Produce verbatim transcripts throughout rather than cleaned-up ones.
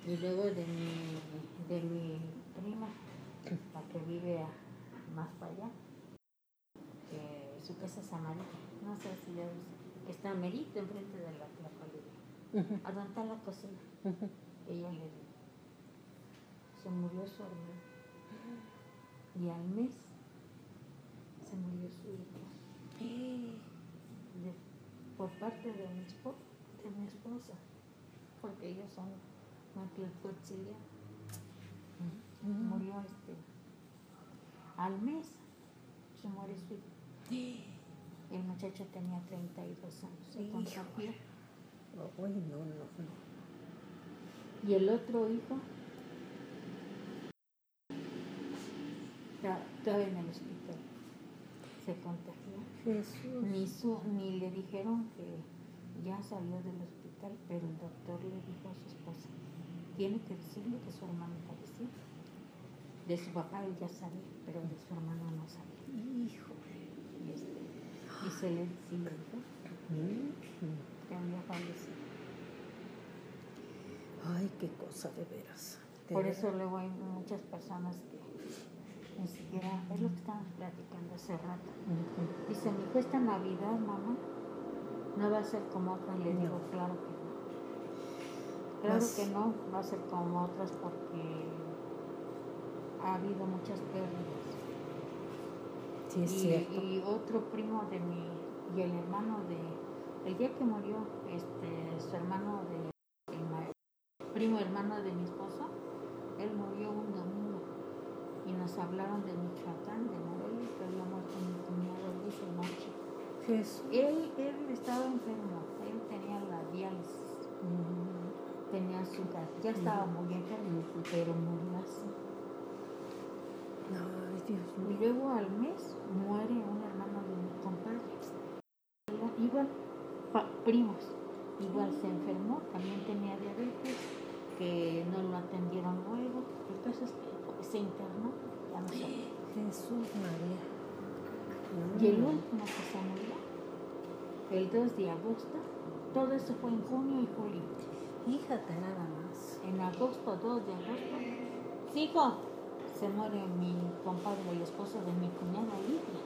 Y luego de mi, de mi prima, la que vive a, más para allá, que su casa es amarilla, no sé si ya ves, que está merito enfrente de la Tlapalería, uh-huh. A donde está la cocina. Uh-huh. Ella le dio. Se murió su hermano. Y al mes se murió su hijo. De, por parte de mi, esposa, de mi esposa, porque ellos son matlacotzilia. Uh-huh. Murió este. Al mes se murió su hijo. El muchacho tenía treinta y dos años. Se contagió. Oh, no, no, no. Y el otro hijo estaba en el hospital. Se contagió. Jesús. Ni, su, ni le dijeron que ya salió del hospital, pero el doctor le dijo a su esposa, tiene que decirle que su hermano falleció. De su papá él ya sabía, pero de su hermano no sabía. Hijo. Y, este, y se le sí le dijo que había fallecido. Ay, qué cosa de veras. De Por veras. eso luego hay muchas personas que ni siquiera, es lo que estábamos platicando hace rato. Uh-huh. Dice, mi hijo, esta Navidad, mamá, no va a ser como otra. Y le digo, no. Claro que no. Claro Más... que no, va a ser como otras porque ha habido muchas pérdidas. Sí, es y, cierto. Y otro primo de mi, y el hermano de, el día que murió, este, su hermano de, el primo hermano de mi esposo, él murió un domingo. Y nos hablaron de Michoacán, de Morelia, que había muerto mi cuñado, dice noche. Jesús. Él, él estaba enfermo, él tenía la diálisis, uh-huh. Tenía azúcar, ya estaba uh-huh. muy enfermo, uh-huh. Pero murió así. Ay, Dios mío. Y luego al mes muere un hermano de mi compadre. Igual, pa, primos, igual uh-huh. Se enfermó, también tenía diabetes, que no lo atendieron luego. El caso es que se internó, ya no sé. Jesús María. Mm. Y el último que se murió, el dos de agosto, todo eso fue en junio y julio. Fíjate nada más. En agosto, dos de agosto, hijo, se muere mi compadre, el esposo de mi cuñada Lidia.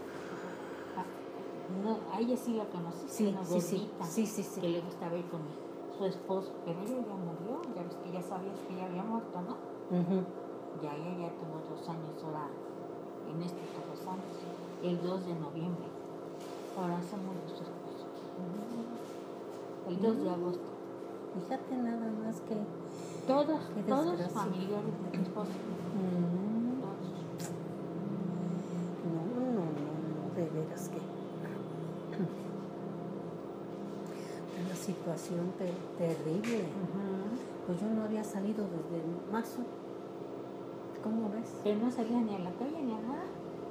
No, a ella sí la conocí, sí, una sí, gordita, sí, sí, sí, que le gustaba ir con su esposo, pero ella ya murió, ya ves que ya sabías que ella había muerto, ¿no? Uh-huh. Ya ella ya tuvo dos años ahora, en estos dos años, el dos de noviembre, ahora se murió su esposo, uh-huh. El dos uh-huh. de agosto. Fíjate nada más que todos, todos familiares de mi esposo, uh-huh. Todos. No, no, no, no, de veras que una situación ter- terrible. Uh-huh. Pues yo no había salido desde marzo. ¿Cómo ves? Pero no salía ni a la calle ni a nada.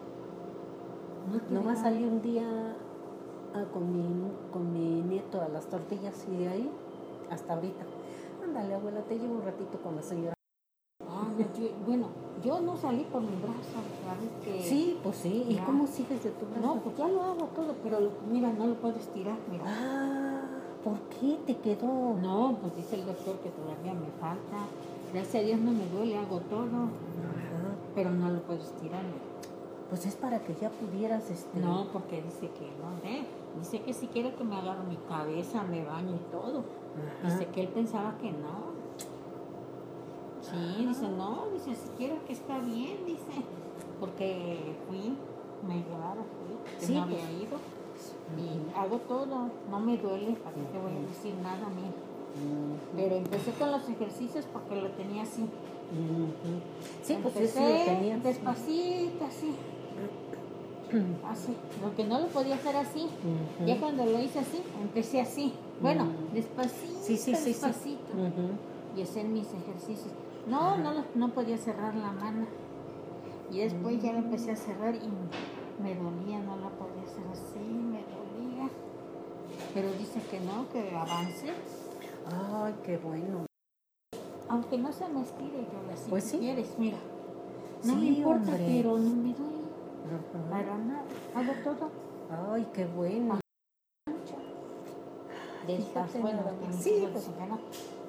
No Nomás salí un día ah, con, mi, con mi nieto a las tortillas y de ahí hasta ahorita. Ándale, abuela, te llevo un ratito con la señora. Ah, no, yo, bueno, yo no salí por mi brazo, ¿sabes? Que sí, pues sí. ¿Y ya. Cómo sigues de tu brazo? No, pues ya lo hago todo, pero mira, no lo puedo estirar, mira. Ah, ¿por qué te quedó? No, pues dice el doctor que todavía me falta. Gracias a Dios no me duele, hago todo. Ajá. Pero no lo puedo estirar, mira. Pues es para que ya pudieras, este... No, porque dice que no, ¿eh? Dice que si quiere que me agarre mi cabeza, me bañe y todo. Ajá. Dice que él pensaba que no. Sí, Ajá. Dice, no, dice, si quiere que está bien, dice. Porque fui, me llevaron, fui, que sí, no había pues. ido. Y uh-huh. Hago todo, no me duele, ¿para qué te voy a decir nada, mira? Uh-huh. Pero empecé con los ejercicios porque lo tenía así. Uh-huh. Sí, empecé pues sí, lo tenía despacito, así. Así, porque no lo podía hacer así. Uh-huh. Ya cuando lo hice así, empecé así. Bueno, uh-huh. despacito, sí, sí, sí, despacito. Sí. Uh-huh. Y hacer mis ejercicios. No, uh-huh. no, no podía cerrar la mano. Y después uh-huh. ya la empecé a cerrar y me dolía, no la podía hacer así, me dolía. Pero dice que no, que avance. Ay, qué bueno. Aunque no se me estire, yo la pues si sí. quieres, mira. No sí, me importa, hombre. pero no me duele. Uh-huh. Para nada, hago todo. Ay, qué bueno. Después, bueno, sí, pues. no.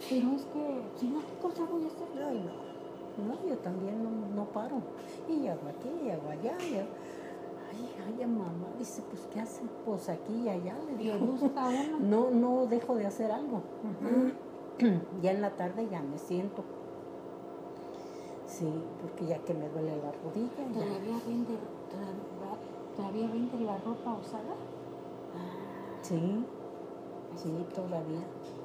Pero es que, si no, ¿qué cosa voy a hacer? Ay, no. No, yo también no, no paro. Y hago aquí, y hago allá. Y hago... Ay, ay, mamá, dice, pues, ¿qué hace? Pues aquí y allá, le digo. Le gusta a uno. No, no dejo de hacer algo. Ujú. Ya en la tarde ya me siento. Sí, porque ya que me duele la rodilla. Ya. ¿Todavía vende, todavía, todavía vende la ropa usada? Sí, sí, todavía.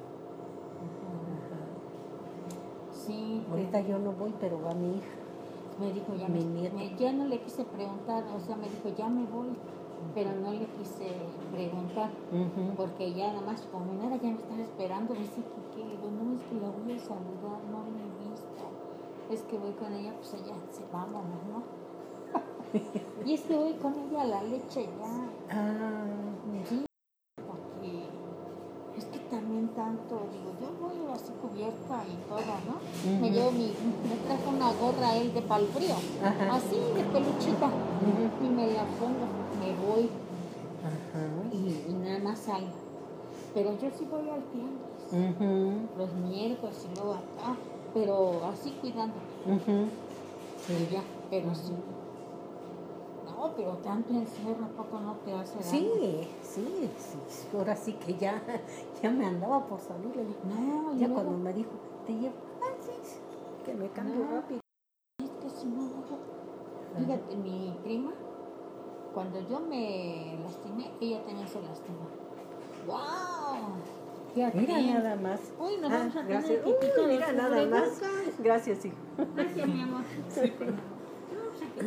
Ajá. Sí. Ahorita te- yo no voy, pero va mi hija. Me dijo, ya, Mi me, nieto. me- ya no le quise preguntar, o sea, me dijo, ya me voy, pero no le quise preguntar, Ujú. porque ya nada más, como mi nada ya me estaba esperando, me dice que, que digo, no, es que la voy a saludar, no la he visto, es que voy con ella, pues ella se vámonos, ¿no? Y es que voy con ella a la leche ya, Ah, sí, porque es que también tanto, digo, yo voy así cubierta y todo, ¿no? Ujú. Me llevo mi, me trajo una gorra él de pal frío, Ajá. así de peluchita, Ujú. y me la pongo, me voy Ajá. y, y nada más salgo. Pero yo sí voy al tianguis, Ujú. los miércoles y luego acá, pero así cuidando, Ujú. y ya, pero sí. No, pero tanto encierro, ¿a poco no te hace daño? Sí, sí, sí. Ahora sí que ya, ya me andaba por salir. Le dije, No, y ya luego, cuando me dijo, te llevo, ah, sí, sí, que me cambio No. rápido. es que si no, luego, fíjate, mi prima, cuando yo me lastimé, ella también se lastimó. ¡Wow! Fíjate Mira bien. nada más. Uy, nos Ah, vamos a tener gracias. que quitar Uy, el mira nada más. cubrebocas. Gracias, hijo. Gracias, mi amor. Sí. No, pues aquí.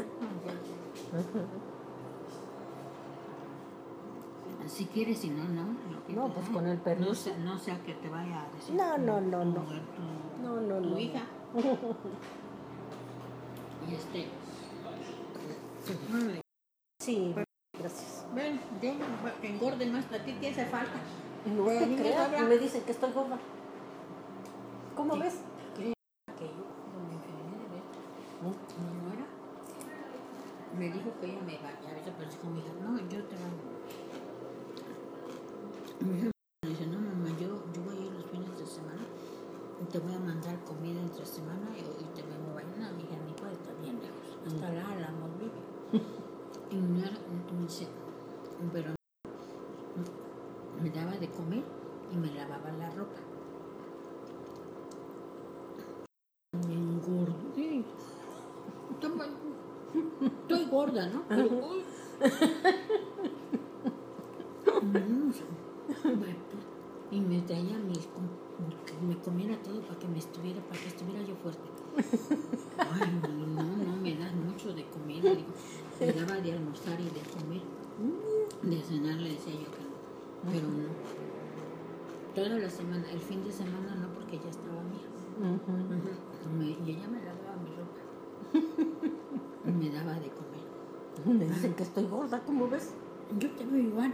Si quieres, si no, no. lo que No, te pues da. con el permiso. No sea, no sea que te vaya a decir No, tu, no, no, tu no. mujer, tu, No, no, tu no. hija. Y este. Sí, gracias. Ven, ven, que engorde más. A ti te hace falta. No Pero a te mí me creas, sobra. me dicen que estoy gorda. ¿Cómo Sí. ves? Que yo, cuando me enfermé de ver, mi nuera me dijo que ella me bañaba, pero dijo mi hija, no, yo te baño. Mi hija me dice, no mamá, yo, yo voy a ir los fines de semana y te voy a mandar comida entre semana y, y te vengo a bañar. No, mi hija, mi puede estar bien lejos, hasta la Álamos vive. Y mi nuera me dice, pero me daba de comer y me lavaba la ropa. Me engordé. Toma, estoy gorda, ¿no? Pero, uy. No sé. Y me traía mis, que me comiera todo para que me estuviera, para que estuviera yo fuerte. Ay, no, no me das mucho de comida. Digo, me daba de almorzar y de comer. De cenar le decía yo que no. Pero no. Toda la semana, el fin de semana no, porque ya estaba mía. Ujú. Ujú. Me- y ella me lavaba mi ropa. Y me daba de comer. Me dicen que estoy gorda, ¿cómo ves? Yo te veo igual.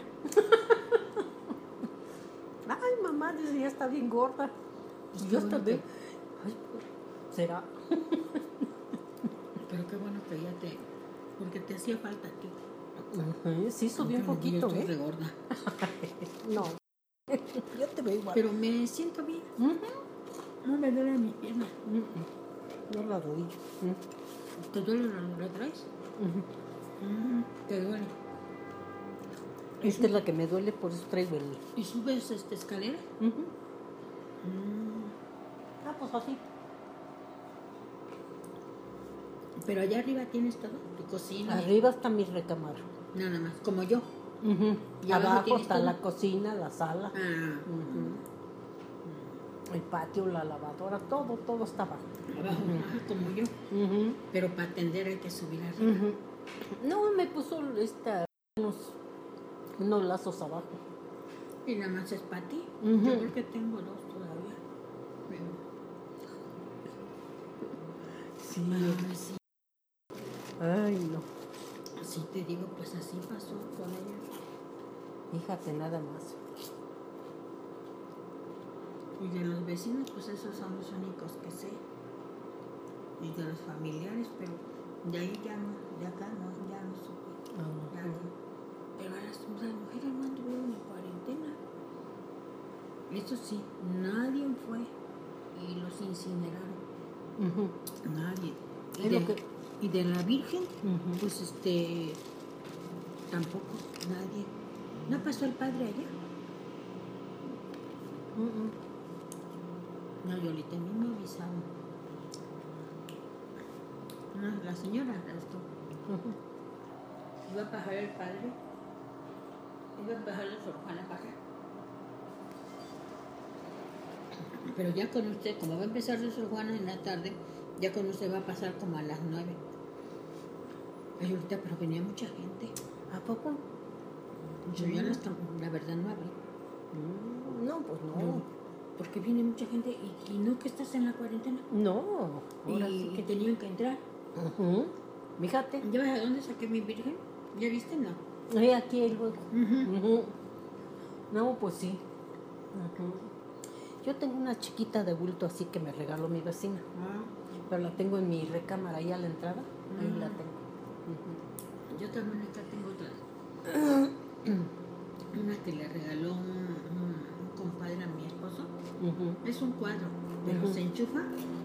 Ay, mamá, dice, ya está bien gorda. Pues Y qué yo hasta bueno veo. que- Ay, ¿será? Pero qué bueno que ya te... Porque te hacía falta a ti. Ujú, sí, subí un Aunque poquito, yo estoy ¿eh? re gorda. No, yo te veo igual. Pero me siento bien. Ujú. No me duele mi pierna. Ujú. No la rodilla. Ujú. ¿Te duele la, la traes? Ujú. Mm, te duele. Esta es la que me duele, por eso traigo el... ¿Y subes esta escalera? Ujú. Mm. Ah, pues así. Pero allá arriba tienes todo. Tu cocina. Arriba está mi recámara. Nada más. Como yo. Ujú. ¿Y abajo Abajo tienes está todo? la cocina, la sala, Ah. ujú, el patio, la lavadora, todo, todo está abajo. Abajo. Ajá, como yo. Ujú, Pero para atender hay que subir arriba. ujú. No, me puso esta, unos, unos lazos abajo. Y nada más es para ti. Ujú. Yo creo que tengo dos todavía. Sí. Ah, sí. Ay, no. Sí, te digo, pues así pasó con ella. Fíjate nada más. Y de los vecinos, pues esos son los únicos que sé. Y de los familiares, pero de ahí ya no, de acá no, ya no supe. Ya no. Pero a las, las mujeres no anduvieron en cuarentena. Eso sí, nadie fue y los incineraron. Ujú. Nadie. Y Es de, lo que- y de la Virgen, Ujú. pues este, tampoco, nadie. ¿No pasó el padre allá? Ujú. No, Yolita, a mí me avisaron. No, la señora, esto, Ujú. iba a bajar el padre, iba a bajar el Sor Juana Baja. Pero ya con usted, como va a empezar el Sor Juana en la tarde, ya con usted va a pasar como a las nueve. Ay, ahorita, pero venía mucha gente. ¿A poco? Yo ya la, la verdad no abrí. Mm, No, pues no. No, porque viene mucha gente y, y no que estás en la cuarentena. No. Ahora Y sí que tenían que entrar. Ujú. Fíjate. ¿Ya ves a dónde saqué mi virgen? ¿Ya viste? No. Ay, aquí el hueco. Ujú. Ujú. No, pues sí. Ujú. Yo tengo una chiquita de bulto así que me regaló mi vecina. Ah, Pero la tengo en mi recámara ahí a la entrada. Ahí Mm. la tengo. Ujú. yo también acá tengo otra. Una que le regaló un, un, un compadre a mi esposo. Ujú. Es un cuadro, pero Ujú. se enchufa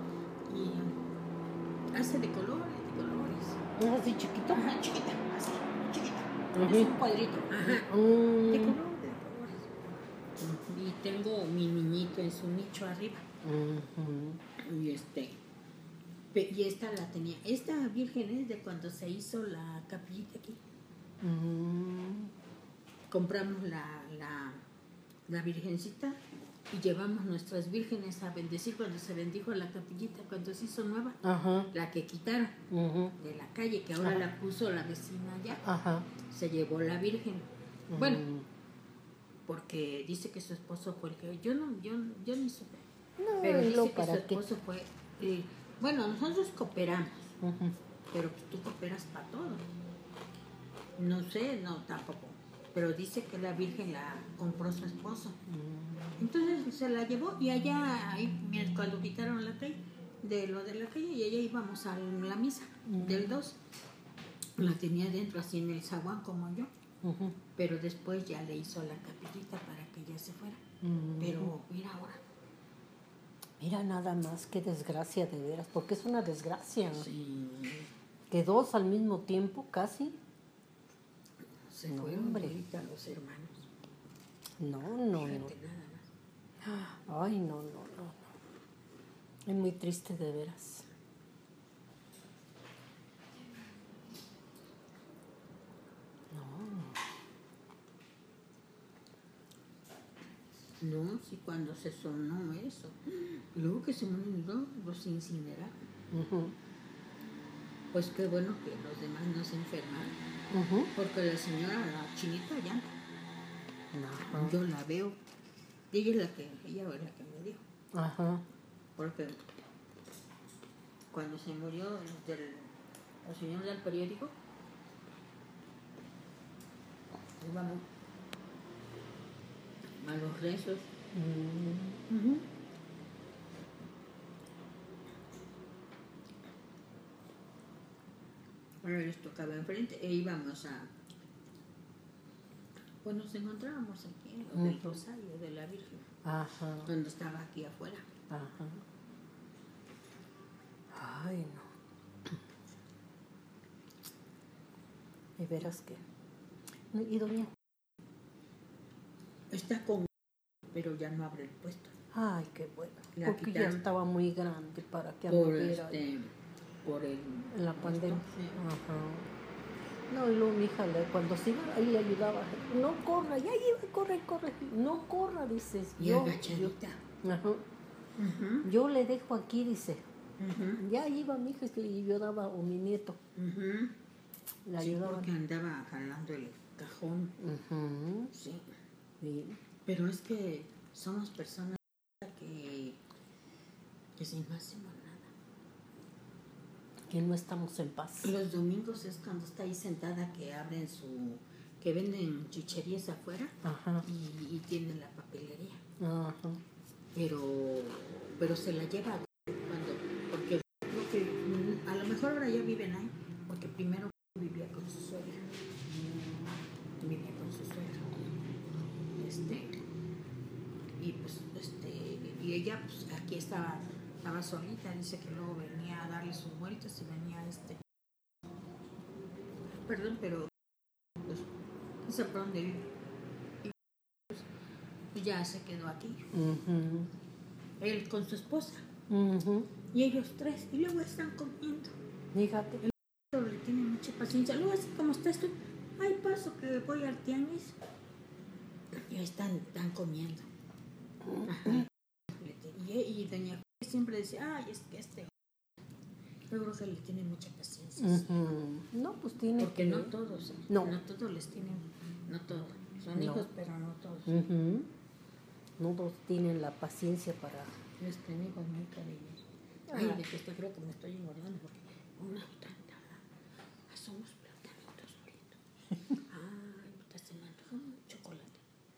y hace de colores, de colores. ¿Es así chiquito? Ajá, chiquita, así, chiquita. Ujú. Es un cuadrito. Ajá. De Mm. color, de colores. Y tengo mi niñito en su nicho arriba. Ujú. Y este. pe- Y esta la tenía. Esta virgen es de cuando se hizo la capillita aquí. Mm. Compramos la, la, la virgencita y llevamos nuestras vírgenes a bendecir cuando se bendijo la capillita, cuando se hizo nueva. Ajá. La que quitaron Ujú. de la calle, que ahora Ajá. la puso la vecina allá. Ajá. Se llevó la virgen. Bueno, Mm. porque dice que su esposo fue el que... Yo no, yo, yo ni supe. No, Pero ¿y dice lo que su para qué? esposo fue... eh, bueno, nosotros cooperamos, Ujú. pero pues tú cooperas para todo. No sé, no, tampoco. Pero dice que la virgen la compró su esposo. Mm. Entonces se la llevó y allá, ahí, mira, cuando quitaron la calle, de lo de la calle, y allá íbamos a la misa Mm. del dos. La tenía dentro así en el zaguán como yo, Ujú. pero después ya le hizo la capillita para que ya se fuera. Mm. Pero mira ahora. Mira nada más, qué desgracia de veras, porque es una desgracia. Sí, Que dos al mismo tiempo, casi. se No, fueron hombre. ahorita los hermanos. No, no, no. Fíjate nada más. Ay, no, no, no, no. Es muy triste de veras. No. No, sí, cuando se sonó eso. Y luego que se murieron, los incineraron. Ujú. Pues qué bueno que los demás no se enfermaron. Ujú. Porque la señora, la chinita ya, Ajá. yo la veo. Ella es la que, ella es la que me dijo. Ajá. Porque cuando se murió del, el señor del periódico, íbamos a los rezos. Mm. Uh-huh. Ahora les tocaba enfrente e íbamos a... Pues nos encontrábamos aquí en lo del Ujú. Rosario de la Virgen, Ajá. cuando estaba aquí afuera. Ajá. Ay, no. De veras que. ¿Y doña? Está con... pero ya no abre el puesto. Ay, qué bueno. La Porque ya quitaron. estaba muy grande para que Por, anduviera este, por el... en la pandemia. Sí. Ajá. No, y luego mi hija, le- cuando se iba, ahí le ayudaba. No corra, ya iba, corre, corre. No corra, dices. Y yo, agachadita. yo, ajá. Ujú, Yo le dejo aquí, dice. ujú, Ya iba mi hija y yo daba, o mi nieto, ujú. le Sí, ayudaba. porque andaba jalando el cajón. Ujú. Sí. Sí. Pero es que somos personas que, que si no hacemos nada. Que no estamos en paz. Los domingos es cuando está ahí sentada que abren su... que venden chucherías afuera Ajá. y, y tienen la papelería. Ajá. Pero, pero se la lleva cuando... porque creo que mm, a lo mejor ahora ya viven ahí, porque primero vivía con su suegra. Vivía con su suegra. Este... Y pues, este... y ella pues aquí estaba, estaba solita, dice que luego venía a darle sus vueltas y venía este, perdón, pero pues, no sé por dónde vive. Y pues ya se quedó aquí. Uh-huh. Él con su esposa. Uh-huh. Y ellos tres. Y luego están comiendo. Fíjate. El otro le tiene mucha paciencia. Luego así como está esto, ay paso que voy al tianguis. Y ahí están, están comiendo. Ajá. Y, y doña siempre decía, ay, es que este. Yo creo que le tiene mucha paciencia. Uh-huh. No, pues tiene. Porque que... no todos, ¿eh? No. No todos les tienen, no todos. Son no. hijos, pero no todos. Uh-huh. No todos tienen la paciencia para. Este hijo es muy cariñoso. Ay, de que esto creo que me estoy engordando porque una tanta. Somos platanitos fritos. Ay, puta, se me antoja un chocolate.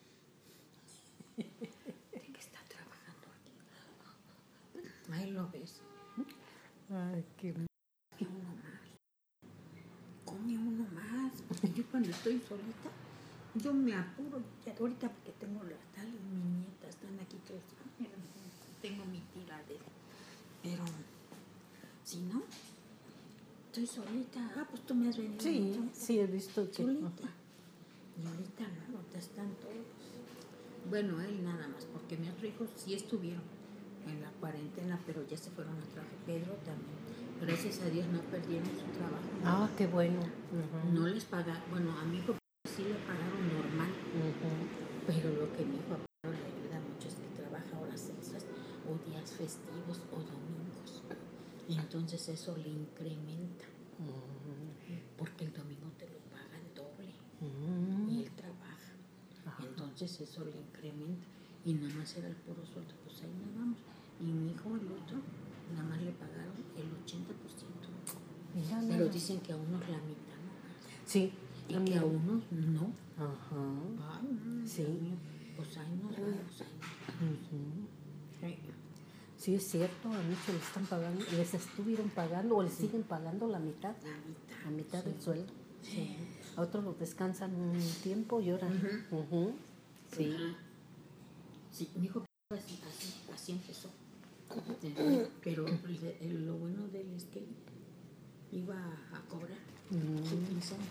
¿De qué está trabajando aquí? Ahí lo ves. Ay, qué. Uno más. Come uno más. Porque yo cuando estoy solita, yo me apuro. Ya ahorita porque tengo las tales, mis nietas están aquí todos. Tengo mi tiradera. Pero, si no, estoy solita. Ah, pues tú me has venido. Sí, mucho. sí, he visto que. Solita. Y ahorita no, ahorita están todos. Bueno, él nada más, porque mi otro hijo sí estuvieron en la cuarentena, pero ya se fueron a trabajar. Pedro también. Gracias a Dios no perdieron su trabajo. Ah, qué bueno. Uh-huh. No les pagaron, bueno, a mi hijo sí le pagaron normal, uh-huh. Pero lo que mi hijo le ayuda mucho es que trabaja horas extras o días festivos o domingos. Y entonces eso le incrementa. Uh-huh. Porque el domingo te lo pagan doble. Uh-huh. Y él trabaja. Uh-huh. Entonces eso le incrementa. Y nada más era el puro sueldo, pues ahí nada vamos. Y mi hijo, el otro, nada más le pagaron el ochenta por ciento. Mira, pero dicen que a unos la mitad, ¿no? Sí. Y que a unos no. Ajá. Ay, no, sí. Mío, pues ahí nos vamos. Uh-huh. Sí. Sí, es cierto, a muchos les están pagando, les estuvieron pagando o les sí. siguen pagando la mitad. La mitad. La mitad sí. del sueldo. Sí. Sí. A otros los descansan un tiempo y ahora. Uh-huh. Uh-huh. Sí. Uh-huh. Sí, mi hijo así, así, así empezó. Pero lo bueno de él es que iba a cobrar uh-huh. su quincena.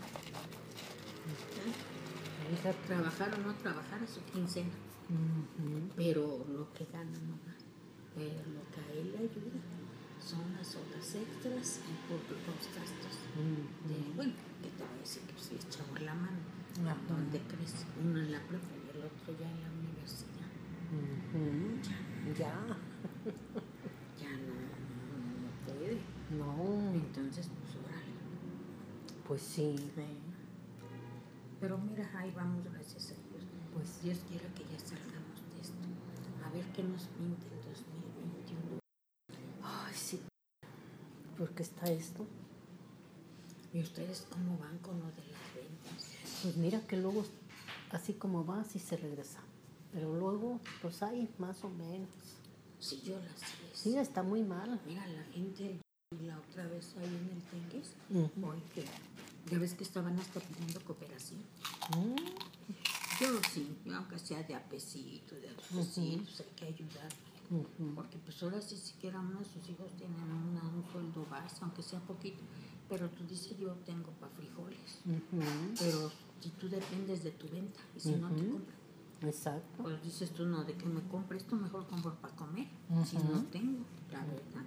Uh-huh. Trabajar o no trabajar a su quincena. Uh-huh. Pero lo que gana no más. Pero lo que a él le ayuda son las horas extras y por los gastos. Uh-huh. De, bueno, que te voy a decir que si echamos la mano. Uh-huh. Donde crece uno en la prepa y el otro ya en la universidad. Uh-huh. Ya. Ya. Ya no, no, no puede. No. Entonces, pues órale. Pues sí. sí. Pero mira, ahí vamos, gracias a Dios. Pues Dios quiera que ya salgamos de esto. A ver qué nos pinta el dos mil veintiuno. Ay, sí. ¿Por qué está esto? ¿Y ustedes cómo van con lo de las ventas? Pues mira que luego, así como va, así se regresa. Pero luego, pues hay más o menos. Sí, yo las sé. Sí, está muy mal. Mira, la gente, la otra vez ahí en el Tengues, uh-huh. hoy que ya ves que estaban hasta pidiendo cooperación. Uh-huh. Yo sí, aunque sea de a pesito, de a pesito, uh-huh. hay que ayudar. Uh-huh. Porque pues ahora sí siquiera uno de sus hijos tienen una, un sueldo base, aunque sea poquito. Pero tú dices, yo tengo para frijoles. Uh-huh. Pero si tú dependes de tu venta y si uh-huh. no te compras. Exacto. Pues dices tú, no, de que me compre esto, mejor compro para comer. Uh-huh. Si no tengo, la verdad.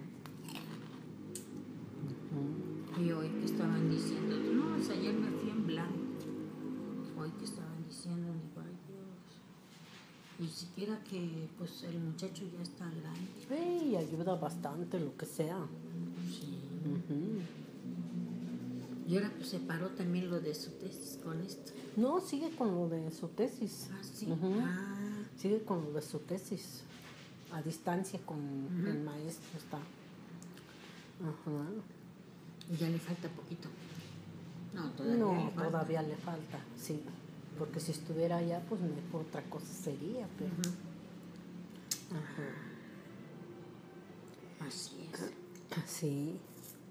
Uh-huh. Y hoy que estaban diciendo, no, pues ayer me fui en blanco. Hoy que estaban diciendo, digo, ay Dios. Ni siquiera que pues el muchacho ya está grande. Sí, ayuda bastante lo que sea. Sí. Uh-huh. Y ahora pues se paró también lo de su tesis con esto. No, sigue con lo de su tesis. Ah, sí. Uh-huh. Ah. Sigue con lo de su tesis. A distancia con uh-huh. el maestro está. Ajá. Y ya le falta poquito. No, todavía no, le falta. todavía le falta, sí. Porque si estuviera allá, pues mejor otra cosa sería, pero. Uh-huh. Ajá. Así es. Sí.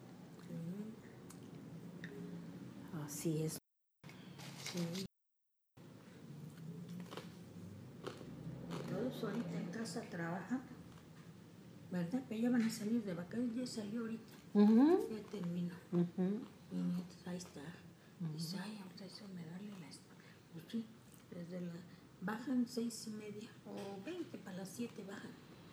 Así es. Sí. Todos ahorita en casa trabajan ¿verdad? Pero ya van a salir de vacaciones, ya salió ahorita, Uh-huh. ya terminó. Uh-huh. Y entonces ahí está. Dice, ay, ahorita eso me darle las. Pues sí, desde la. Bajan seis y media o veinte para las siete bajan.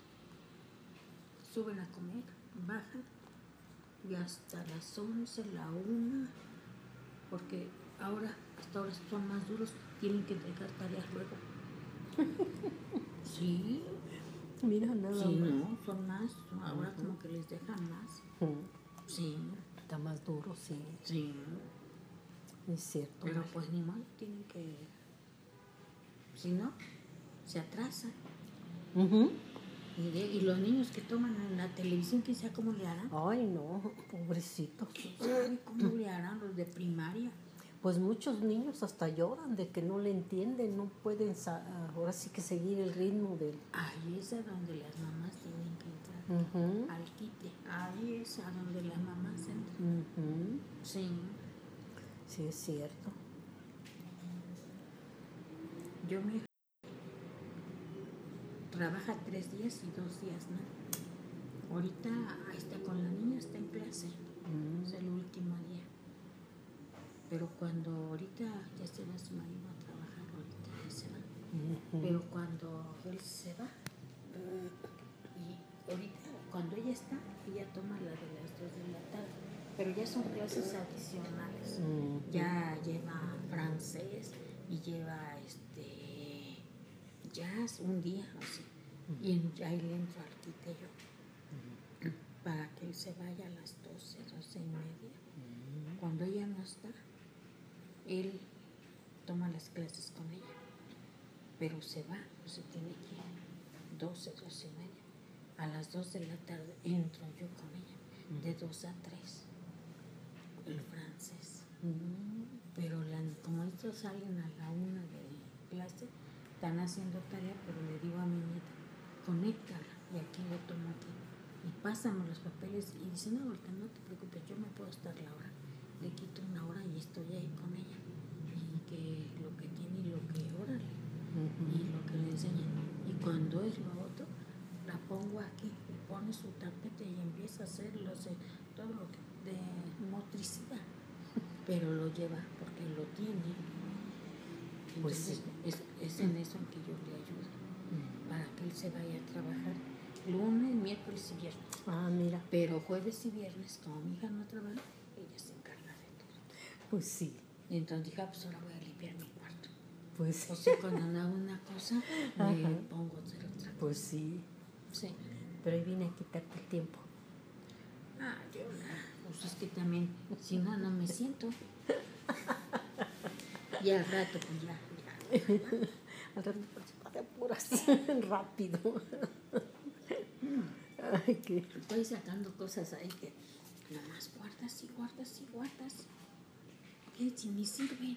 Suben a comer, bajan y hasta las once, la una, porque ahora, hasta ahora son más duros, tienen que entregar tareas luego. Sí, Mira, nada sí, más. no, son más, ahora uh-huh. Como que les dejan más. Uh-huh. Sí. Está más duro, sí. Sí. Es cierto. Pero mal. Pues ni mal, tienen que, si no, se atrasan. Uh-huh. Y, de, y los niños que toman en la televisión, ¿quién sabe cómo le harán? Ay, no, pobrecitos. ¿Quién sabe cómo le harán los de primaria? Pues muchos niños hasta lloran de que no le entienden, no pueden ahora sí que seguir el ritmo del... Ahí es a donde las mamás tienen que entrar, uh-huh. Al quite. Ahí es a donde las mamás entran. Uh-huh. Sí. Sí, es cierto. Yo mi hija trabaja tres días y dos días, ¿no? Ahorita ahí está con la niña, está en clase. Uh-huh. Es el último día. Pero cuando ahorita ya se va su marido a trabajar, ahorita ya se va. Uh-huh. Pero cuando él se va, uh, y ahorita cuando ella está, ella toma la de las dos de la tarde. Pero ya son clases adicionales. Uh-huh. Ya lleva francés y lleva este jazz un día así. Uh-huh. Y en, ahí le entro al quite yo. Uh-huh. Para que él se vaya a las doce, doce y media. Uh-huh. Cuando ella no está, él toma las clases con ella, pero se va, pues se tiene que ir doce, doce y media. A las dos de la tarde entro yo con ella, de dos a tres, el francés. Uh-huh. Pero la, como estos salen a la una de clase, están haciendo tarea, pero le digo a mi nieta, conéctala y aquí lo tomo aquí. Y pásame los papeles y dice, no, ahorita no te preocupes, yo me puedo estar la hora. Le quito una hora y estoy ahí con ella. Y que lo que tiene y lo que, órale. Uh-huh. Y lo que le enseñan. Y cuando es lo otro, la pongo aquí, le pone su tapete y empieza a hacer los, todo lo que, de motricidad. Pero lo lleva porque lo tiene. Entonces, pues sí. es, es en eso en que yo le ayudo. Uh-huh. Para que él se vaya a trabajar lunes, miércoles y viernes. Ah, mira. Pero jueves y viernes, como mi hija no trabaja, ella se encarga de todo. Pues sí. Y entonces dije, ah, pues ahora voy a limpiar mi cuarto. Pues o sea, cuando hago una cosa, me Ajá. pongo a hacer otra cosa. Pues sí. Sí. Pero ahí vine a quitarte el tiempo. Ah, yo no. Pues es que también, si no, no me siento. Y al rato, pues ya, ya. Al rato, pues te apuras rápido. Ay, qué. Estoy sacando cosas ahí que nomás guardas y guardas y guardas. Que si ni sirven.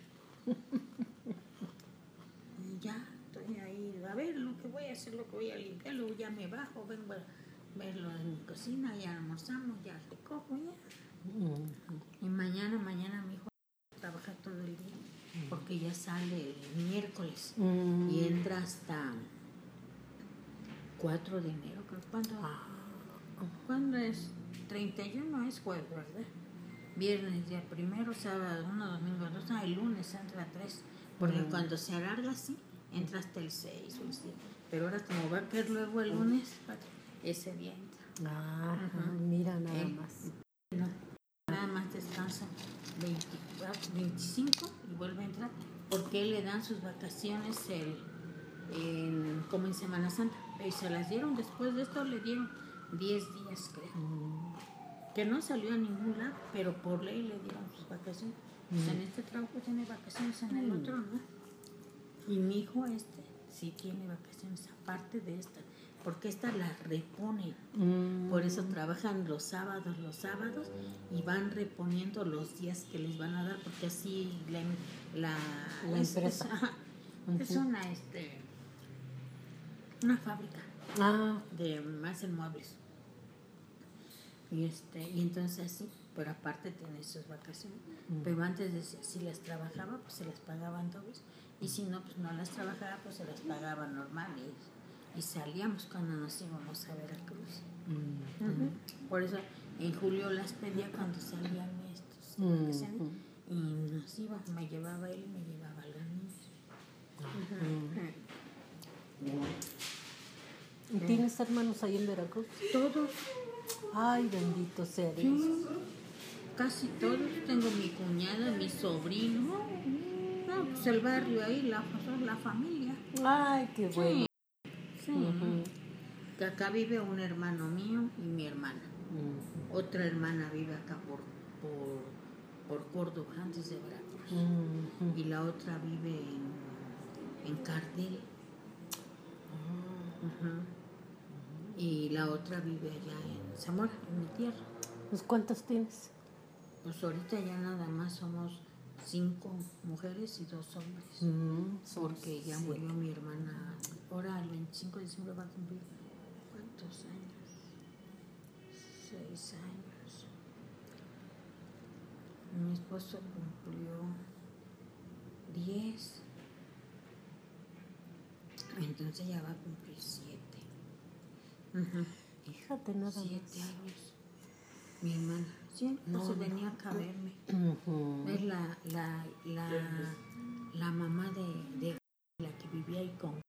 Y ya estoy ahí, a ver lo que voy a hacer, lo que voy a limpiar, luego ya me bajo, vengo a verlo en mi cocina, ya almorzamos, ya recojo, ya. Uh-huh. Y mañana, mañana mi hijo trabaja todo el día, uh-huh. Porque ya sale el miércoles, uh-huh. Y entra hasta cuatro de enero, creo. ¿Cuándo? Uh-huh. ¿Cuándo es? treinta y uno es jueves, ¿verdad? Viernes, día primero, sábado uno, domingo dos, ah, el lunes entra a tres, porque uh-huh. Cuando se alarga así, entra hasta el seis o el siete. Pero ahora como va a caer luego el lunes, ese día entra. Ah, uh-huh. Mira, nada eh, más. No, nada más descansa veinticuatro, veinticinco y vuelve a entrar, porque le dan sus vacaciones el, el, como en Semana Santa. Y se las dieron, después de esto le dieron diez días, creo. Uh-huh. Que no salió a ningún lado, pero por ley le dieron sus vacaciones. Uh-huh. O sea, en este trabajo tiene vacaciones, en el uh-huh. Otro no. Y mi hijo este sí tiene vacaciones aparte de esta, porque esta la repone. Uh-huh. Por eso trabajan los sábados, los sábados, y van reponiendo los días que les van a dar, porque así la, la, la es, empresa. Es, ajá, uh-huh. Es una, este, una fábrica ah. de más en muebles. Y este y entonces así, pero aparte tiene sus vacaciones. Mm. Pero antes de si las trabajaba, pues se las pagaban dobles. Y si no, pues no las trabajaba, pues se las pagaba normal. Y, y salíamos cuando nos íbamos a Veracruz. Mm. Uh-huh. Por eso en julio las pedía cuando salían estos Mm. vacaciones, y nos iba, me llevaba él y me llevaba a los niños. Uh-huh. ¿Y tienes hermanos ahí en Veracruz? Todos. Ay, bendito sea Dios. Sí, casi todos. Tengo mi cuñada, mi sobrino. No, pues el barrio ahí, la, la familia. Ay, qué bueno. Sí. Uh-huh. Que acá vive un hermano mío y mi hermana. Uh-huh. Otra hermana vive acá por, por, por Córdoba, antes de Veracruz. Uh-huh. Y la otra vive en, en Cardel. Uh-huh. Y la otra vive allá en Zamora, en mi tierra. Pues, ¿cuántos tienes? Pues ahorita ya nada más somos cinco mujeres y dos hombres. Mm, porque ya sí. murió mi hermana. Ahora el veinticinco de diciembre va a cumplir ¿cuántos años? Seis años. Mi esposo cumplió diez. Entonces ya va a cumplir siete. Uh-huh. Fíjate, nada siete más. años. Mi hermana. Sí, no, se venía acá a verme. Uh-huh. Es la, la, la, la mamá de, de la que vivía ahí con.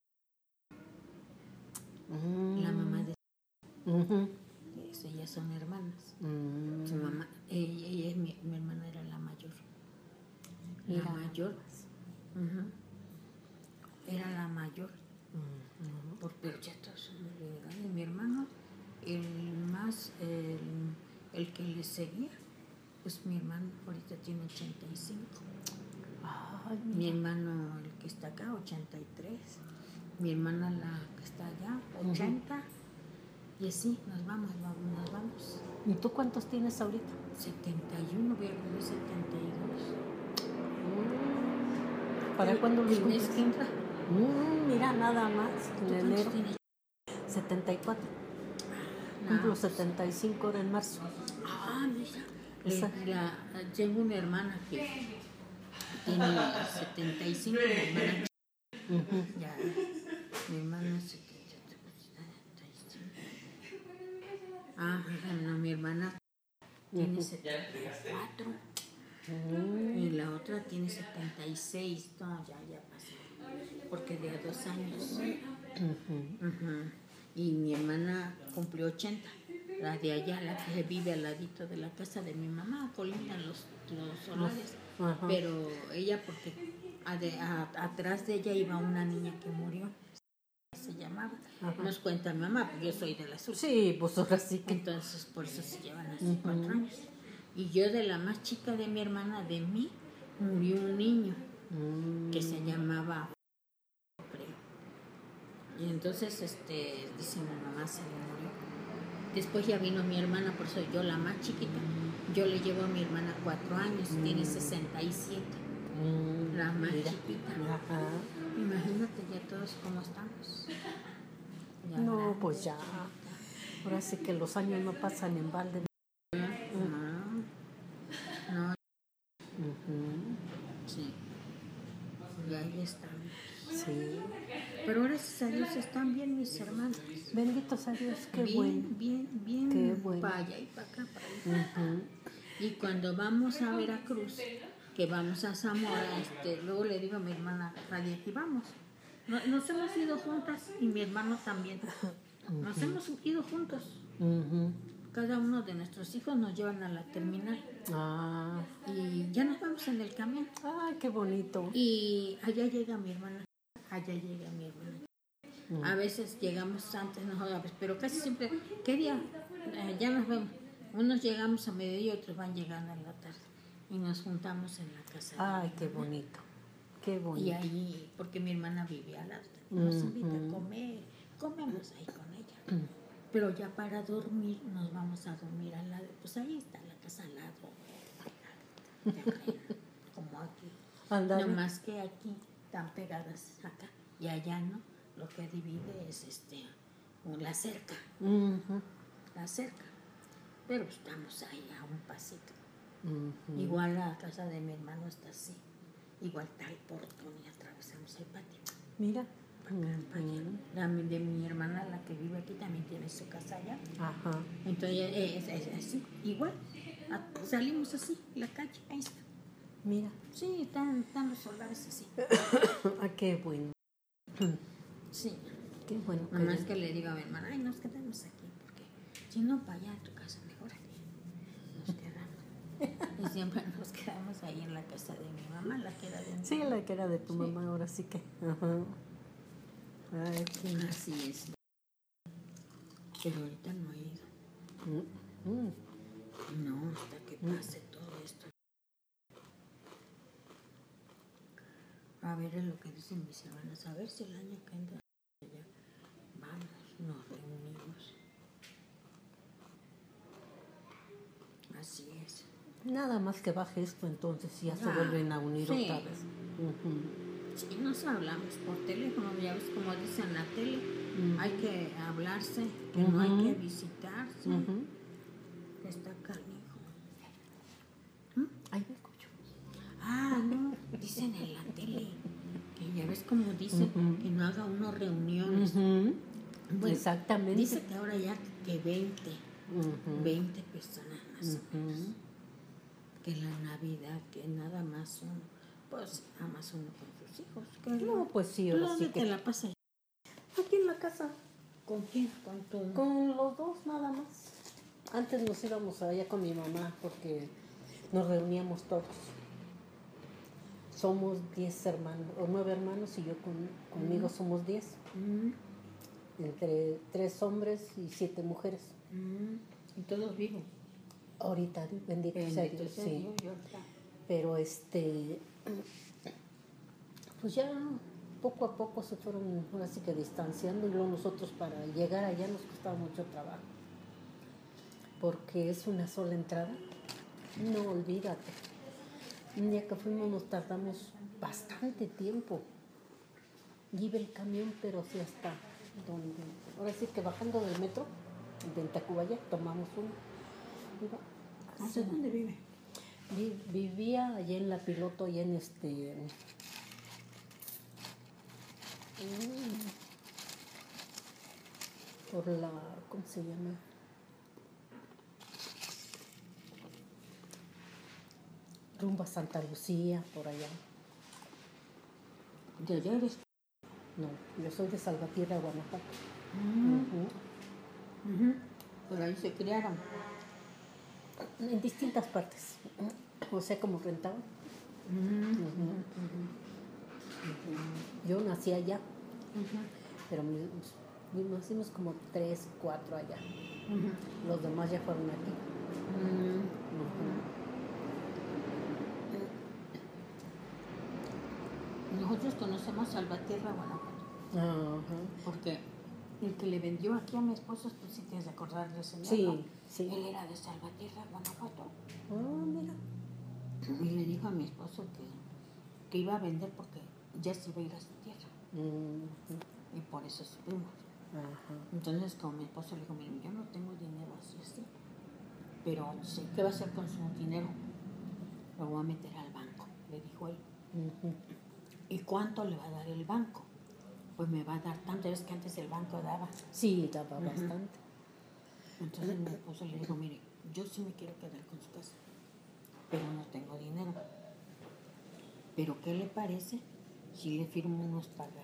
Uh-huh. La mamá de. Uh-huh. Ellas son hermanas. Uh-huh. Su mamá, ella, ella es mi, mi hermana era la mayor. La Mira. mayor. Uh-huh. Era la mayor. Uh-huh. Por, pero ya todos son muy grandes. Mi hermano, el más, el, el que le seguía, pues mi hermano ahorita tiene ochenta y cinco. Ay, mi hermano, el que está acá, ochenta y tres. Mi hermana, la que está allá, ochenta. Uh-huh. Y así, nos vamos, vamos, nos vamos. ¿Y tú cuántos tienes ahorita? setenta y uno, voy a cumplir setenta y dos. Mm. ¿Para cuándo los cumples? Mm, mira, nada más, en enero. Tienes? setenta y cuatro. No. Cumplo setenta y cinco ahora en marzo. Ah, mira. Le, la, tengo una hermana que tiene setenta y cinco, mi hermana. Uh-huh. Ya, mi hermana setenta y cinco. Ah, no, mi hermana tiene setenta y cuatro. Uh-huh. Y la otra tiene setenta y seis. No, ya, ya pasó. Porque de a dos años. Uh-huh. Uh-huh. Y mi hermana cumplió ochenta. La de allá, la que vive al ladito de la casa de mi mamá, colindan los, los solares. Uh-huh. Pero ella, porque a de, a, atrás de ella iba una niña que murió, se llamaba. Uh-huh. Nos cuenta mi mamá, porque yo soy de la sur. Sí, pues ahora sí que. Entonces, por eso se llevan así uh-huh. cuatro años. Y yo, de la más chica de mi hermana, de mí, murió un niño uh-huh. que se llamaba. Y entonces, este, dice mi mamá, se le murió. Después ya vino mi hermana, por eso yo la más chiquita. Yo le llevo a mi hermana cuatro años, mm. tiene sesenta y siete. Mm. La más Mira. chiquita. Ajá. Imagínate ya todos cómo estamos. Ya no, grandes, pues ya. Ahora sí que los años no pasan en balde. No. No. Uh-huh. Sí. Y ahí estamos. Sí. Pero gracias a Dios están bien mis hermanos. Benditos a Dios, qué bien, bueno. Bien, bien, qué bueno. Para allá y para acá, para allá. Uh-huh. Y cuando vamos a Veracruz, que vamos a Zamora, este, luego le digo a mi hermana, Radia, aquí vamos. Nos hemos ido juntas y mi hermano también. Nos uh-huh. hemos ido juntos. Uh-huh. Cada uno de nuestros hijos nos llevan a la terminal. Ah. Y ya nos vamos en el camión. Ay, qué bonito. Y allá llega mi hermana. Allá llega mi hermana. Mm. A veces llegamos antes, no, pero casi siempre, ¿qué día? Eh, ya nos vemos. Unos llegamos a mediodía y otros van llegando en la tarde. Y nos juntamos en la casa. Ay, qué bonito. Qué bonito. Y ahí, porque mi hermana vive al lado. Nos mm, invita mm. a comer. Comemos ahí con ella. Mm. Pero ya para dormir, nos vamos a dormir al lado. Pues ahí está la casa al lado. Como aquí. Andale. No más que aquí. Están pegadas acá y allá, ¿no? Lo que divide es este la cerca, uh-huh. la cerca, pero estamos ahí a un pasito. Uh-huh. Igual la casa de mi hermano está así, igual está el portón y atravesamos el patio. Mira, Uh-huh. La de mi hermana, la que vive aquí, también tiene su casa allá. Ajá. Entonces es, es, es así, igual. A, salimos así, la calle, ahí está. Mira. Sí, están, están los solares así. Ah, qué bueno. Sí. Qué bueno. Nada más que le digo a mi hermana, ay, nos quedamos aquí, porque si no, para allá a tu casa, mejor aquí. Nos quedamos. Y siempre nos quedamos ahí en la casa de mi mamá, la que era de mi Sí, mamá. la que era de tu Sí. mamá, ahora sí que. Ajá. Ay, qué bien. Así es. Pero ahorita no he ido. Mm, mm. No, hasta que pase todo esto. A ver es lo que dicen mis hermanas, a ver si el año que entra ya vamos, nos reunimos. Así es. Nada más que baje esto, entonces ya se Ah, vuelven a unir sí. otra vez. Uh-huh. Sí, nos hablamos por teléfono, ya ves como dicen en la tele, uh-huh. Hay que hablarse, que uh-huh. No hay que visitarse, uh-huh. Que está canijo. ¿Mm? Ay, me escucho. Ah, no, dicen en la tele, que ya ves como dicen, uh-huh. Que no haga uno reuniones. Uh-huh. Bueno, exactamente. Dice que ahora ya que veinte, uh-huh. veinte personas más uh-huh. o menos. Que la Navidad, que nada más uno, pues nada más uno con sus hijos. Que no, pues sí, ahora sí que... te la pasas? Aquí en la casa. ¿Con quién? Con tu... Con los dos nada más. Antes nos íbamos allá con mi mamá porque nos reuníamos todos. Somos diez hermanos, o nueve hermanos y yo con, conmigo uh-huh. somos diez. Uh-huh. Entre tres hombres y siete mujeres. Uh-huh. ¿Y todos vivos? Ahorita, bendito sea Dios, sí. Pero este, pues ya poco a poco se fueron, ahora sí que distanciando, y luego nosotros para llegar allá nos costaba mucho trabajo. Porque es una sola entrada. No, olvídate. Un día que fuimos nos tardamos bastante tiempo. Y iba el camión, pero sí hasta donde, ahora sí que bajando del metro, de Tacubaya, tomamos uno. ¿Hacia dónde vive? Vivía allá en La Piloto, allá en este... Por la... ¿Cómo se llama? Rumbo a Santa Lucía, por allá. ¿De allá eres? No, yo soy de Salvatierra, Guanajuato. Uh-huh. Uh-huh. Por ahí se criaron. En distintas partes, o sea, como rentaban. Uh-huh. Uh-huh. Uh-huh. Yo nací allá, uh-huh. Pero nacimos como tres, cuatro allá. Uh-huh. Los demás ya fueron aquí. Uh-huh. Uh-huh. Nosotros conocemos Salvatierra, Guanajuato. Uh-huh. Porque el que le vendió aquí a mi esposo, pues sí tienes de acordar de ese señor. Sí, ¿no? sí. Él era de Salvatierra, Guanajuato. Oh, mira. Y le dijo a mi esposo que, que iba a vender porque ya se iba a ir a su tierra. Uh-huh. Y por eso supimos. Uh-huh. Entonces, como mi esposo le dijo, mira, yo no tengo dinero así, así. Pero sé qué va a hacer con su dinero. Lo voy a meter al banco, le dijo él. Uh-huh. ¿Y cuánto le va a dar el banco? Pues me va a dar tanto, es que antes el banco daba. Sí, daba uh-huh. bastante. Entonces mi esposo le dijo, mire, yo sí me quiero quedar con su casa, pero no tengo dinero. ¿Pero qué le parece si le firmo unos pagarés?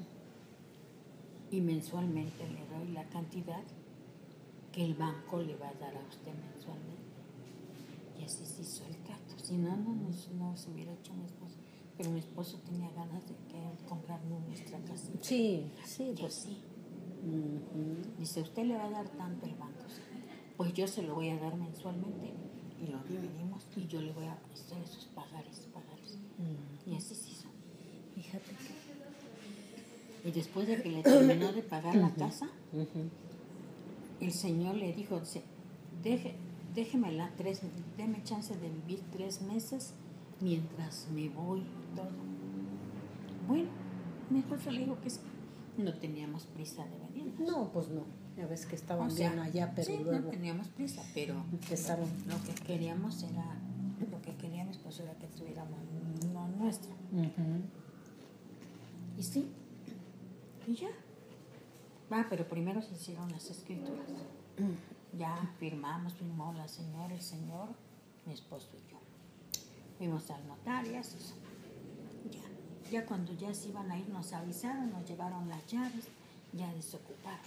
Y mensualmente le doy la cantidad que el banco le va a dar a usted mensualmente. Y así se hizo el trato. Si no, no, no, no se hubiera hecho mi esposo. Pero mi esposo tenía ganas de que comprarnos nuestra casa. Sí, sí. Yo pues sí. Uh-huh. Dice, usted le va a dar tanto el banco. Pues yo se lo voy a dar mensualmente. Y lo dividimos y yo le voy a hacer esos pagares, pagares. Uh-huh. Y así se hizo. Fíjate que... Y después de que le terminó de pagar uh-huh. la casa, uh-huh. el señor le dijo, dice, Deje, déjemela tres, déme chance de vivir tres meses mientras me voy y todo. Bueno, mi esposo le dijo que sí. No teníamos prisa de venir. No, pues no. Ya ves que estaban o sea, bien allá, pero sí, luego... no teníamos prisa, pero empezaron. Lo, lo que queríamos era, lo que quería mi esposo era que tuviéramos lo nuestro. Uh-huh. Y sí, Y ya. Ah, pero primero se hicieron las escrituras. Ya firmamos, firmó la señora, el señor, mi esposo y yo. Fuimos al notario, eso. Ya. Ya cuando ya se iban a ir nos avisaron, nos llevaron las llaves, ya desocuparon.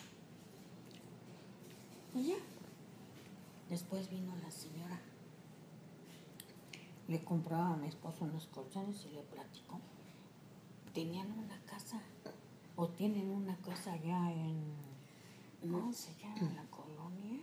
Y ya. Después vino la señora. Le compró a mi esposo unos colchones y le platicó. Tenían una casa, o tienen una casa allá en, ¿cómo se llama la colonia?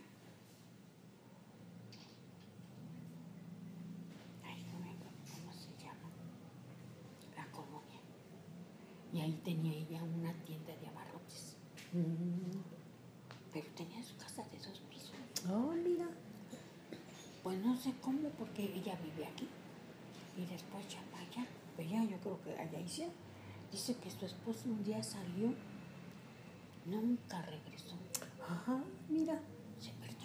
Ay, no me acuerdo cómo se llama la colonia. Y ahí tenía ella una tienda de abarrotes. Mm. Pero tenía su casa de dos pisos. Oh, mira. Pues no sé cómo, porque ella vive aquí. Y después ya para allá. Pero ya yo creo que allá hicieron. Dice que su esposo un día salió, nunca regresó. Ajá, mira. Se perdió.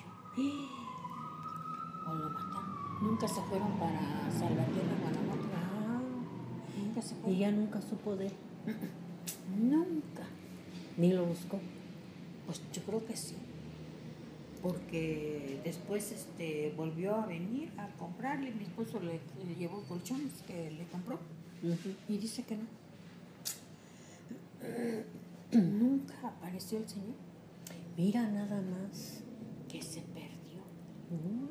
O lo mataron. Nunca se fueron para Salvatierra, Guanajuato. Ah. Nunca se fueron. Y ella nunca supo de él. Nunca. Ni lo buscó. Pues yo creo que sí. Porque después este, volvió a venir a comprarle. Mi esposo le, le llevó colchones que le compró. Uh-huh. Y dice que no. Nunca apareció el señor. Mira nada más. Que se perdió. Uh-huh.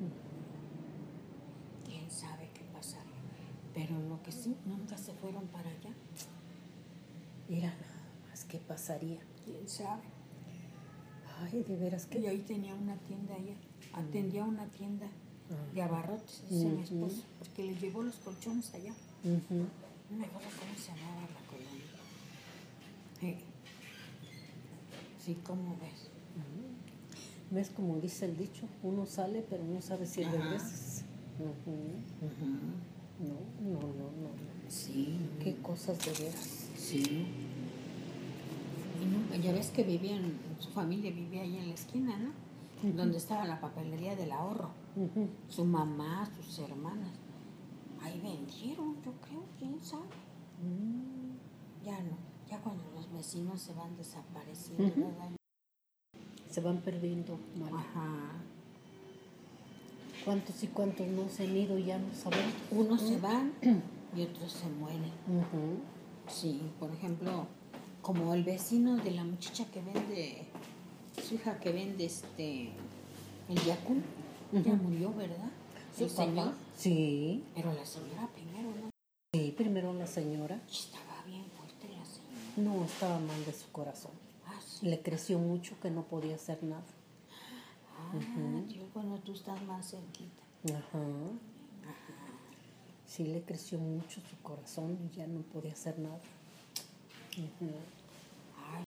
Quién sabe qué pasaría. Pero lo que sí, nunca se fueron para allá. Mira nada más qué pasaría. Quién sabe. Ay, de veras que. Y ahí tenía una tienda ella. Atendía una tienda Uh-huh. de abarrotes, dice Uh-huh. mi esposo. Porque le llevó los colchones allá. Uh-huh. No me acuerdo cómo se llamaba la colonia. Sí. Sí, ¿cómo ves? Uh-huh. ¿Ves como dice el dicho? Uno sale, pero no sabe si Ajá. regresas. Uh-huh. Uh-huh. No, no, no, no. Sí. Qué cosas de veras. Sí. Y nunca, ya ves que vivían, su familia vivía ahí en la esquina, ¿no? Uh-huh. Donde estaba la papelería del ahorro. Uh-huh. Su mamá, sus hermanas. Ahí vendieron, yo creo, quién sabe. Mm. Ya no, ya cuando los vecinos se van desapareciendo, Uh-huh. ¿verdad? Se van perdiendo, Mala. Ajá. ¿Cuántos y cuántos no se han ido ya no sabemos? Unos se van y otros se mueren. Uh-huh. Sí, por ejemplo, como el vecino de la muchacha que vende, su hija que vende este, el yacún, uh-huh. Ya murió, ¿verdad? ¿Su el señor. papá? Sí. Pero la señora primero, ¿no? Sí, primero la señora. Estaba bien fuerte la señora. No, estaba mal de su corazón. Ah, sí. Le creció mucho que no podía hacer nada. Ah, uh-huh. Tío, cuando tú estás más cerquita. Ajá. Ajá. Sí, le creció mucho su corazón y ya no podía hacer nada. Uh-huh. Ay.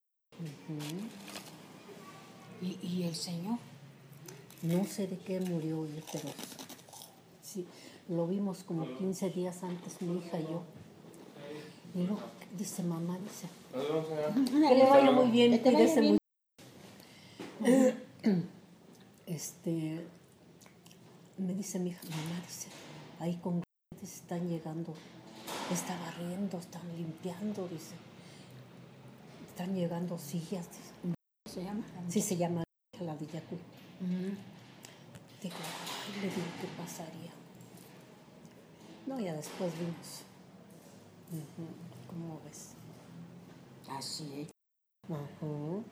Uh-huh. ¿Y, ¿Y el señor? No sé de qué murió él, pero sí, lo vimos como quince días antes, mi hija y yo. Y luego dice mamá, dice, que le vaya muy bien, que cuídese muy. Este, me dice mi hija, mamá, dice, ahí con gentes están llegando, está barriendo, están limpiando, dice, están llegando sillas. Dice. ¿Se llama? Sí, se llama la de Yacul. Uh-huh. Digo, ay, le digo, ¿qué pasaría? No, ya después vimos. Uh-huh. ¿Cómo ves? Así es. Uh-huh.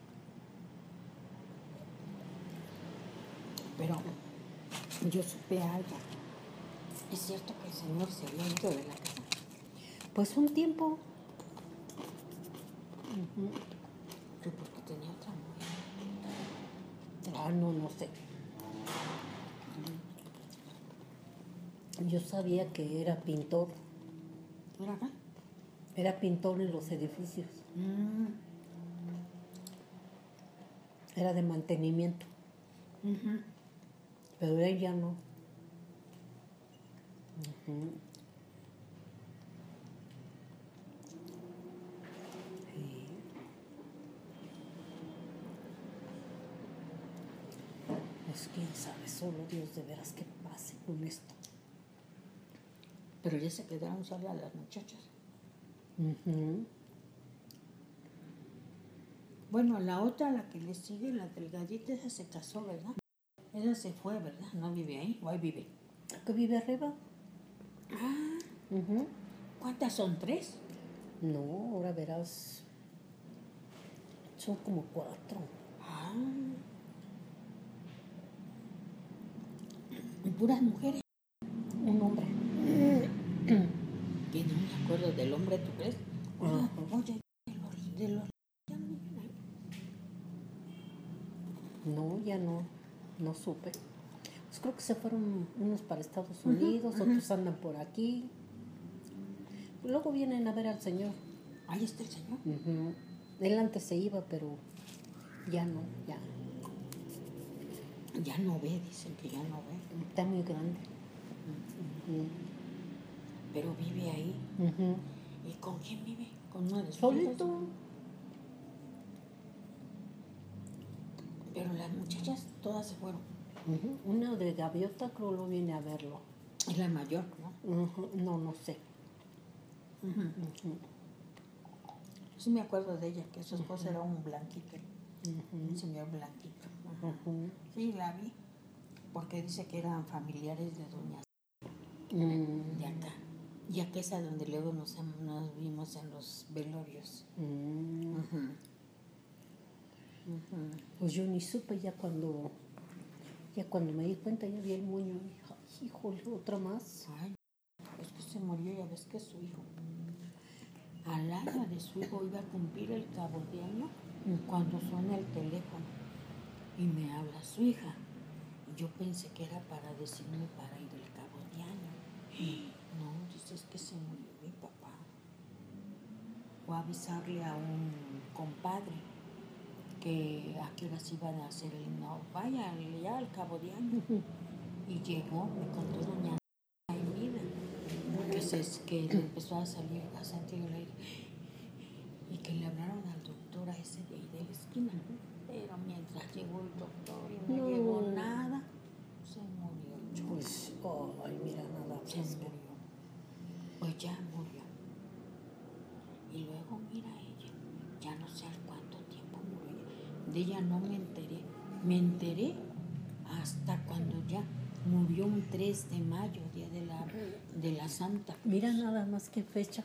Pero yo supe algo. ¿Es cierto que el señor se había ido de la casa? Pues un tiempo. Uh-huh. Pero porque tenía otra mujer. Ah, no, no sé. Yo sabía que era pintor. ¿Era acá? Era pintor en los edificios. Mm. Era de mantenimiento. Uh-huh. Pero él ya no. Uh-huh. Sí. Pues quién sabe, solo Dios de veras qué pase con esto. Pero ya se quedaron solas las muchachas. Uh-huh. Bueno, la otra, la que le sigue, la delgadita, esa se casó, ¿verdad? Esa se fue, ¿verdad? No vive ahí, o ahí vive. ¿Que vive arriba? Ah, Ujú. ¿cuántas son? ¿Tres? No, ahora verás. Son como cuatro. Ah. ¿Y puras mujeres? Un hombre. Que no me acuerdo del hombre, ¿tú crees? Oye, Ajá. oye, de los, de los ya no viven ahí. No, ya no. No supe. Pues creo que se fueron unos para Estados Unidos, uh-huh, otros uh-huh. andan por aquí. Luego vienen a ver al señor. Ahí está el señor. Uh-huh. Él antes se iba, pero ya no, ya. Ya no ve, dicen que ya no ve. Está muy grande. Uh-huh. Pero vive ahí. Uh-huh. ¿Y con quién vive? ¿Con una de sus Solito. hijas? Pero las muchachas todas se fueron. Uh-huh. Una de Gaviota creo lo viene a verlo. Es la mayor, ¿no? Uh-huh. No, no sé. Uh-huh. Uh-huh. Sí me acuerdo de ella, que su esposo uh-huh. era un blanquito, uh-huh. un señor blanquito. Uh-huh. Sí, la vi, porque dice que eran familiares de doña uh-huh. de acá. Y acá es a donde luego nos, nos vimos en los velorios. Uh-huh. Uh-huh. Uh-huh. Pues yo ni supe ya cuando, ya cuando me di cuenta, ya vi el moño. Ay, híjole, otra más. Ay, es que se murió, ya ves que es su hijo. Al año de su hijo iba a cumplir el cabo de año uh-huh. cuando suena el teléfono y me habla su hija. Y yo pensé que era para decirme para ir al cabo de año. Uh-huh. No, dices que se murió mi papá. O avisarle a un compadre que a qué horas iban a hacer el no, vaya ya al cabo de año. Uh-huh. Y llegó, me contó doña Aida, que, se, que le empezó a salir, a sentir el aire, y que le hablaron al doctor a ese de ahí de la esquina. Pero mientras llegó el doctor y no, no. llegó nada, se murió. Pues, ay, mira, nada. Se murió. Pues ya murió. Y luego, mira ella, ya no sé al cuánto tiempo murió. De ella no me enteré. Me enteré hasta cuando ya murió un tres de mayo, día de la, de la Santa Cruz. Mira nada más que fecha.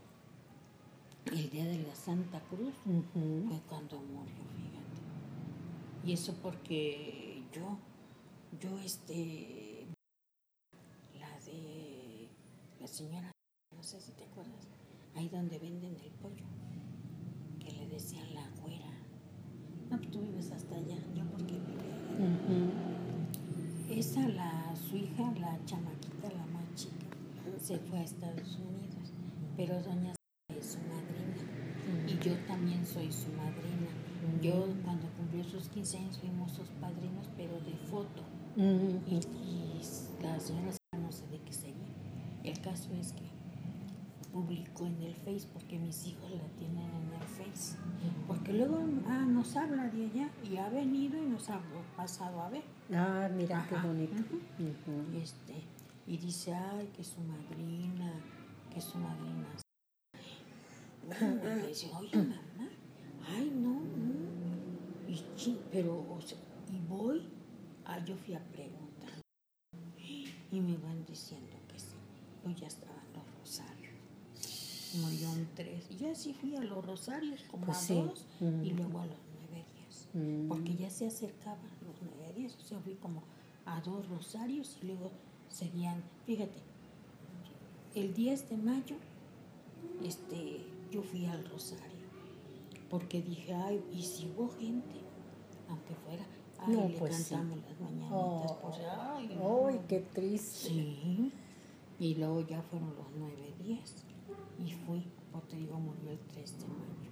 El día de la Santa Cruz uh-huh. fue cuando murió, fíjate. Y eso porque yo, yo este, la de la señora, no sé si te acuerdas, ahí donde venden el pollo, que le decían la güera. No, pues tú vives hasta allá, yo porque vive allá. Uh-huh. Esa, la, su hija, la chamaquita, la más chica, se fue a Estados Unidos, pero doña es su madrina, uh-huh. y yo también soy su madrina. Uh-huh. Yo, cuando cumplió sus quince años, fuimos sus padrinos, pero de foto. Uh-huh. Y, y la señora no sé de qué sería. El caso es que publicó en el Face, porque mis hijos la tienen en el Face, porque luego ah, nos habla de allá y ha venido y nos ha pasado a ver. Ah, mira, ajá, qué bonito. Uh-huh. Uh-huh. Y, este, y dice, ay, que su madrina, que su madrina. Uh-huh. Y le dice, oye, mamá, ay, no, no. Y chi, pero, o sea, y voy, ah, yo fui a preguntar. Y me van diciendo que sí, pues ya estaban los rosarios. Murió un tres. Y yo así fui a los rosarios, como pues a sí. dos, mm. y luego a los nueve días. Mm. Porque ya se acercaban los nueve días. O sea, fui como a dos rosarios y luego seguían. Fíjate, el diez de mayo, este, yo fui al rosario. Porque dije, ay, y si hubo gente, aunque fuera, ay, no, le pues cantamos sí. las mañanitas. Oh, pues, ay, ay no. qué triste. Sí. Y luego ya fueron los nueve días. Y fui, como te digo, murió el tres de mayo.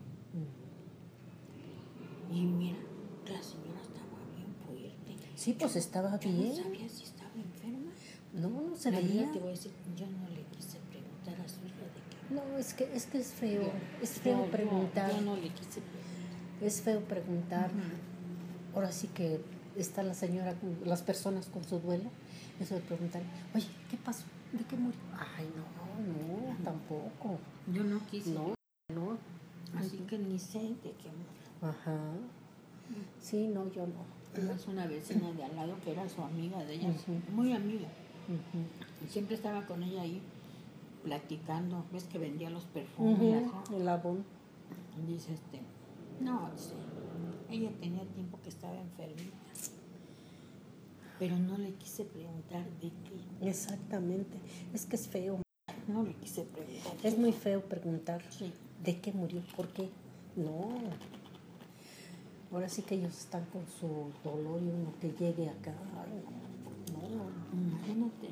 Mm. Y mira, la señora estaba bien fuerte. Sí, pues yo, estaba yo bien. No sabía si estaba enferma. No, no se la veía. Verdad, te voy a decir, yo no le quise preguntar a su hija de qué. No, es que es, que es feo. Yo, es feo yo, preguntar. Yo, yo no le quise preguntar. Es feo preguntar. Uh-huh. Ahora sí que está la señora, las personas con su duelo. Eso de preguntar, oye, ¿qué pasó? ¿De qué murió? Ay, no. No, tampoco. Yo no quise. No, no. Así que ni sé de qué murió. Ajá. Sí, no, yo no. Tuvimos una vecina de al lado que era su amiga de ella, Ujú. muy amiga. Ujú. Y siempre estaba con ella ahí platicando. Ves que vendía los perfumes. Ujú, Ajá. el abón. Y dice este, no, dice, ella tenía tiempo que estaba enfermita, pero no le quise preguntar de qué. Exactamente. Es que es feo. No le quise preguntar. Es muy feo preguntar Sí. de qué murió, por qué. No. Ahora sí que ellos están con su dolor y uno que llegue acá. Ay, no, no, no. Imagínate.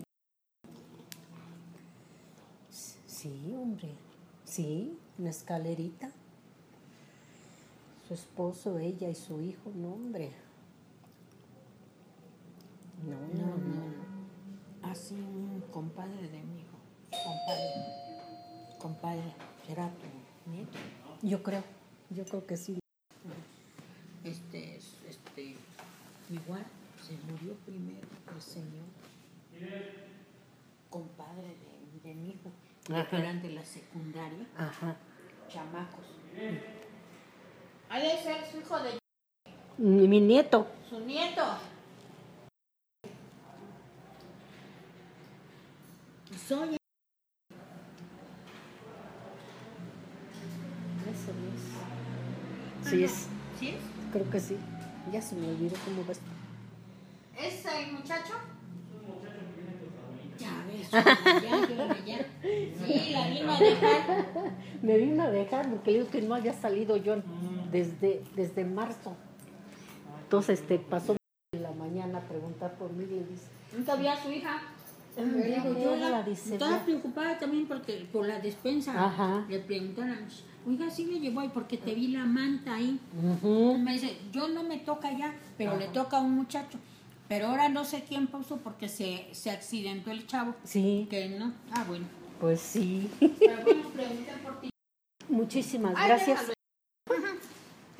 Sí, hombre. Sí, una escalerita. Su esposo, ella y su hijo, no, hombre. No, No, no, no. no. Así un compadre de mi hijo. Compadre. Compadre. Será tu nieto. Yo creo, yo creo que sí. Este, este, igual se murió primero el señor. Compadre de, de mi hijo. Ajá. Que eran de la secundaria. Ajá. Chamacos. Ha de ser su hijo de Mi, mi nieto. su nieto. Soy. Eso es. Sí es. ¿Sí es? Creo que sí. Ya se me olvidó cómo ves. ¿Es el muchacho? Ya ves, ya, ya, ya. Sí, la vino a dejar. Me vino a dejar porque le digo que no había salido yo desde, desde marzo. Entonces este, pasó en la mañana a preguntar por mí y le dice, Nunca vi a su hija. "Mm, Digo, ya, yo ya la, la dice, estaba ya". preocupada también porque por la despensa. Ajá. Le preguntaron, oiga, sí le llevó ahí porque te vi la manta ahí. Ujú. Me dice, yo no me toca ya, pero Ajá. le toca a un muchacho. Pero ahora no sé quién puso porque se, se accidentó el chavo. Sí, Que no. Ah, bueno. pues sí. Pero bueno, pregunté por ti. Muchísimas Ay, gracias. déjalo.